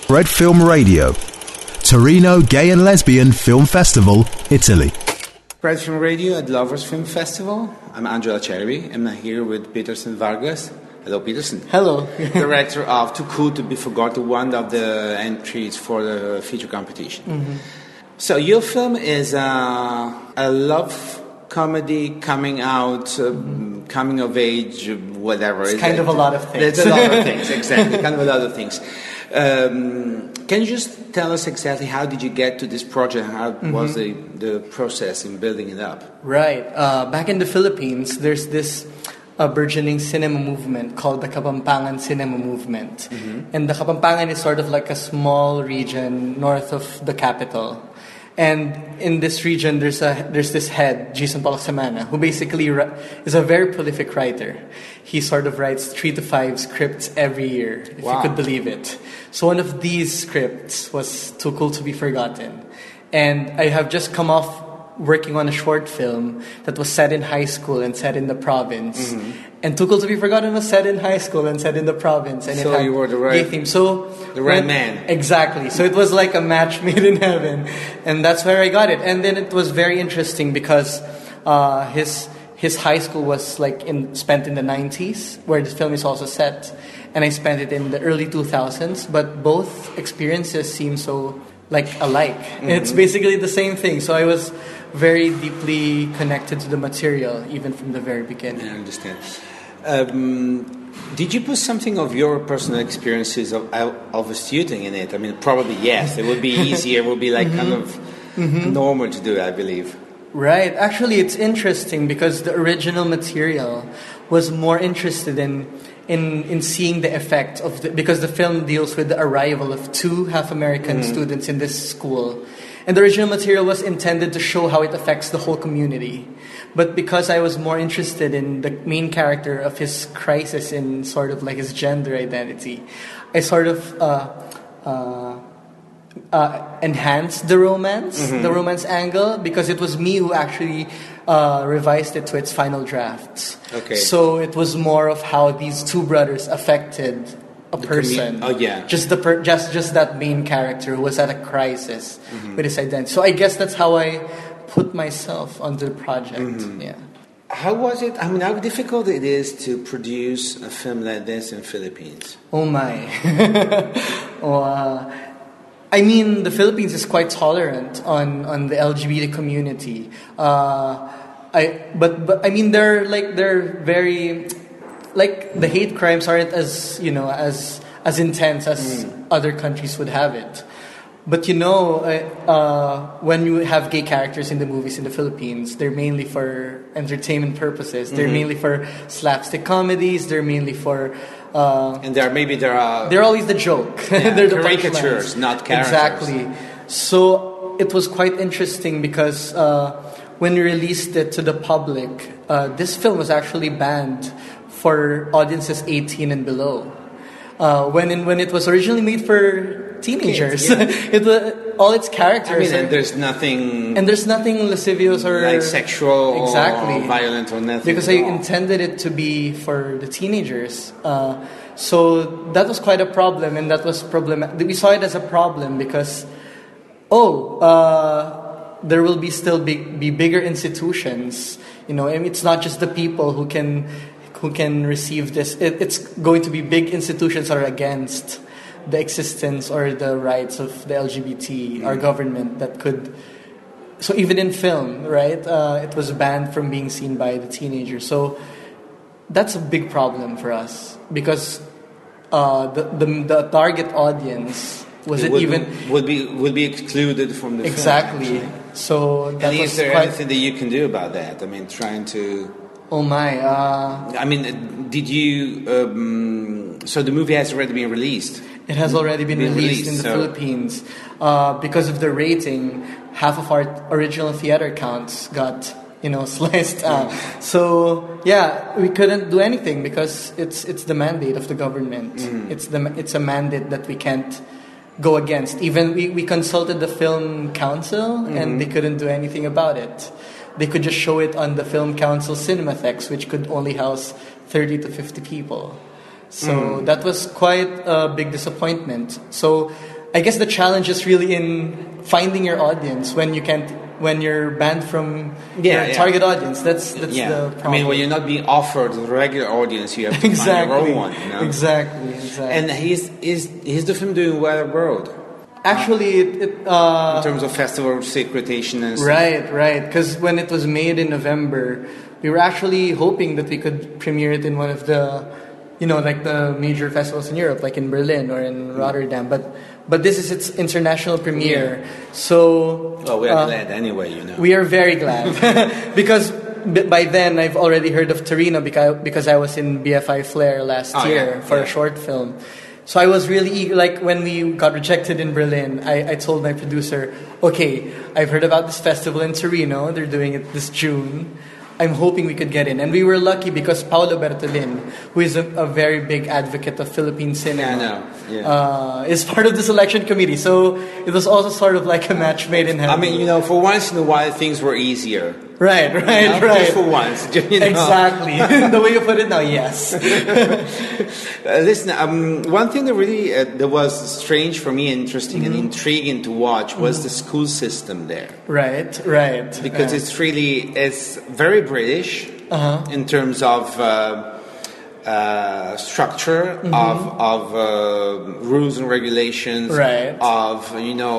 Red Film Radio, Torino Gay and Lesbian Film Festival, Italy. Red Film Radio at Lovers Film Festival. I'm Angela Cherry. I'm here with Peterson Vargas. Hello, Peterson. Hello. Director of Too Cool to Be Forgotten, one of the entries for the feature competition. Mm-hmm. So your film is a love comedy, coming out, coming of age, whatever. It's kind of a lot of things. It's a lot of things, exactly. Kind of a lot of things. Can you just tell us exactly how did you get to this project? How was the process in building it up? Right. Back in the Philippines, there's this burgeoning cinema movement called the Kapampangan Cinema Movement. Mm-hmm. And the Kapampangan is sort of like a small region north of the capital. And in this region, there's this head, Jason Palaxamana, who basically is a very prolific writer. He sort of writes 3 to 5 scripts every year, if you could believe it. So one of these scripts was Too Cool to Be Forgotten. And I have just come off working on a short film that was set in high school and set in the province. Mm-hmm. And Too Cool to Be Forgotten was set in high school and set in the province. And so it had you were the right theme. So the right man. Exactly. So it was like a match made in heaven. And that's where I got it. And then it was very interesting because his high school was spent in the 90s, where the film is also set. And I spent it in the early 2000s. But both experiences seem so alike. Mm-hmm. It's basically the same thing. So I was very deeply connected to the material, even from the very beginning. I understand. Did you put something of your personal experiences of a student in it? I mean, probably yes. It would be easier. It would be kind of normal to do, I believe. Right. Actually, it's interesting because the original material was more interested in seeing the effect of because the film deals with the arrival of 2 half-American students in this school. And the original material was intended to show how it affects the whole community. But because I was more interested in the main character of his crisis in sort of his gender identity, I sort of enhanced the romance angle, because it was me who actually revised it to its final drafts. Okay. So it was more of how these 2 brothers affected a person. Just just that main character who was at a crisis with his identity. So I guess that's how I put myself onto the project. Mm-hmm. Yeah. How was it? I mean, how difficult it is to produce a film like this in Philippines? Oh my. I mean, the Philippines is quite tolerant on the LGBT community. But I mean, they're very, the hate crimes aren't as as intense as other countries would have it. But when you have gay characters in the movies in the Philippines, they're mainly for entertainment purposes. They're mainly for slapstick comedies. They're mainly for and they're always the joke. Yeah, they're the caricatures, not characters. Exactly. So it was quite interesting because when we released it to the public, this film was actually banned for audiences 18 and below. When it was originally made for teenagers, it was all its characters. I mean, there's nothing lascivious or sexual or violent or nothing. Because I intended it to be for the teenagers. So that was quite a problem, and that was problematic. We saw it as a problem because, there will be still be bigger institutions. And it's not just the people who can receive this. It's going to be big institutions that are against the existence or the rights of the LGBT, our government that could. So even in film, right, it was banned from being seen by the teenagers. So that's a big problem for us because the target audience would be excluded from the film. Exactly. So that is there anything that you can do about that? I mean, trying to. Oh my! I mean, did you? So the movie has already been released. It has already been released in the Philippines. Because of the rating, half of our original theater counts got sliced out. So we couldn't do anything because it's the mandate of the government. It's a mandate that we can't go against. Even we consulted the Film Council and they couldn't do anything about it. They could just show it on the Film Council Cinemathex, which could only house 30 to 50 people. So that was quite a big disappointment. So I guess the challenge is really in finding your audience when you're banned from your target audience. That's the problem. I mean, when you're not being offered the regular audience, you have to find your own one. You know? Exactly. And is the film doing well abroad? Actually, in terms of festival circulation and stuff. Right. Because when it was made in November, we were actually hoping that we could premiere it in one of the, like the major festivals in Europe, like in Berlin or in Rotterdam. But this is its international premiere. Yeah. So... Well, we are glad anyway, We are very glad. Because by then, I've already heard of Torino because I was in BFI Flair last year for a short film. So I was really eager. Like, when we got rejected in Berlin, I told my producer, okay, I've heard about this festival in Torino. They're doing it this June. I'm hoping we could get in. And we were lucky because Paolo Bertolin, who is a very big advocate of Philippine cinema, is part of the selection committee. So it was also sort of like a match made in heaven. I mean, for once in a while, things were easier. Right. Just for once. Exactly. The way you put it now, yes. Listen, one thing that really that was strange for me, interesting and intriguing to watch was the school system there. Right. Because it's very British in terms of structure, of rules and regulations, of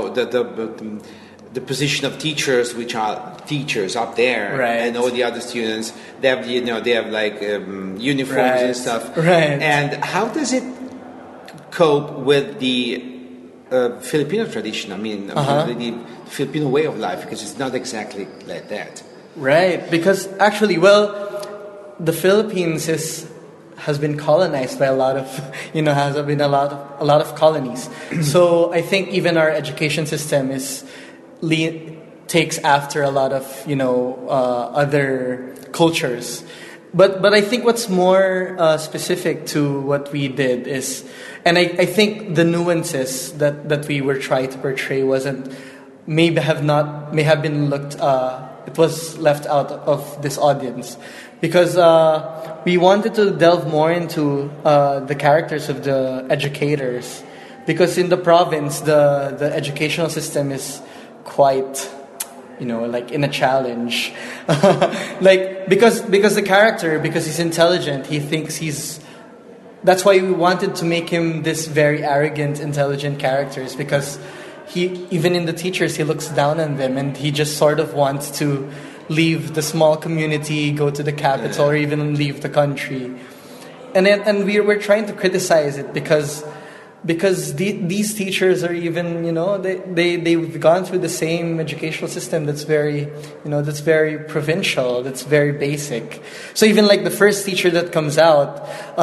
the position of teachers, which are teachers up there, and all the other students. They have like uniforms and stuff. Right. And how does it cope with the Filipino tradition? I mean, the Filipino way of life, because it's not exactly like that. Right. Because actually, the Philippines has been colonized by a lot of, has been a lot of colonies. So I think even our education system takes after a lot of other cultures, but I think what's more specific to what we did is, and I think the nuances that we were trying to portray may have been looked. It was left out of this audience because we wanted to delve more into the characters of the educators, because in the province the educational system is quite, like in a challenge. Like, because the character, because he's intelligent, he thinks that's why we wanted to make him this very arrogant, intelligent character, is because even in the teachers, he looks down on them, and he just sort of wants to leave the small community, go to the capital, or even leave the country. And we're trying to criticize it because these teachers are even, they've gone through the same educational system that's very provincial, that's very basic. So even like the first teacher that comes out,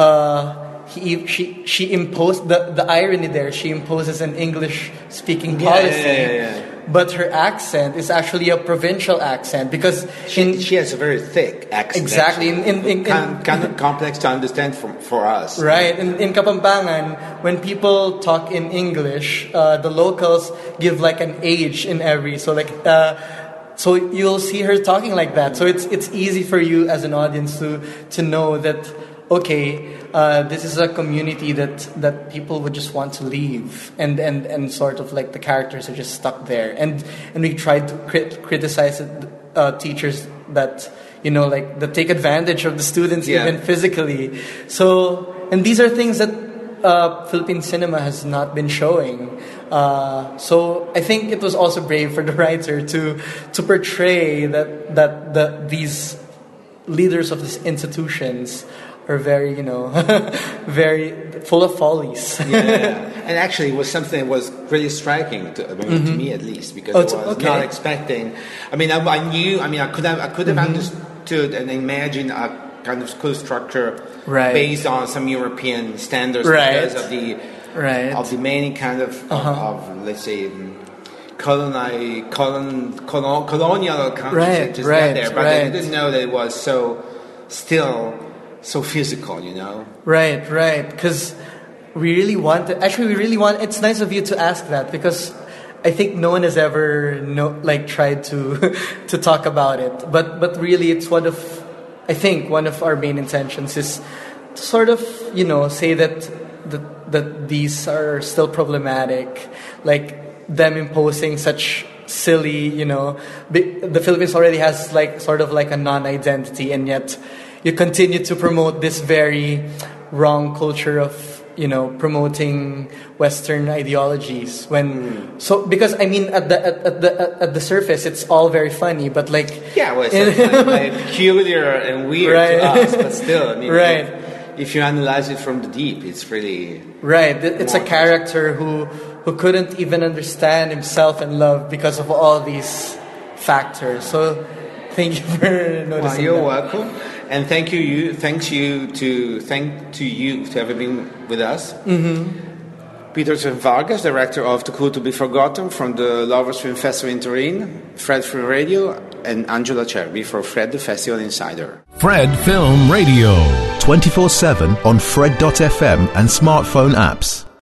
she imposed the irony there. She imposes an English speaking policy, but her accent is actually a provincial accent because she has a very thick accent. Exactly, kind of complex to understand for us. Right, in Kapampangan, when people talk in English, the locals give like an H in every. So so you'll see her talking like that. So it's easy for you as an audience to know that. Okay, this is a community that people would just want to leave, and sort of like the characters are just stuck there, and we tried to criticize teachers that that take advantage of the students even physically. So, and these are things that Philippine cinema has not been showing. So I think it was also brave for the writer to portray that these leaders of these institutions are very, very full of follies. And actually, it was something that was really striking to me, at least, because I was not expecting. I mean, I knew. I mean, I could have understood and imagined a kind of school structure based on some European standards because of the many kind of let's say colonial countries that just got there, but I didn't know that it was so physical, Right, because we really want. It's nice of you to ask that, because I think no one has ever tried to talk about it. But really, it's one of our main intentions is to sort of say that that these are still problematic, like them imposing such silly, the Philippines already has like sort of like a non-identity, and yet you continue to promote this very wrong culture of promoting Western ideologies. Because I mean at the surface it's all very funny, but like it's like peculiar and weird right. to us, but still, I mean, right. If you analyze it from the deep, it's really right. It's a character who couldn't even understand himself and love because of all these factors. So thank you for noticing. You're welcome, and thank you to having been with us. Peterson Vargas, director of Too Cool to Be Forgotten from the Lovers Film Festival in Turin, Fred Film Radio, and Angela Cherby for Fred the Festival Insider. Fred Film Radio, 24/7 on Fred.fm and smartphone apps.